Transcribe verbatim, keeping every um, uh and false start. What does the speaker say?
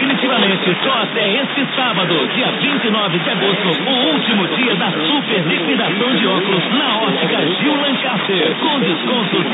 definitivamente só até este sábado, dia vinte e nove de agosto, o último dia da super liquidação de óculos na Ótica Gil Lancaster, com descontos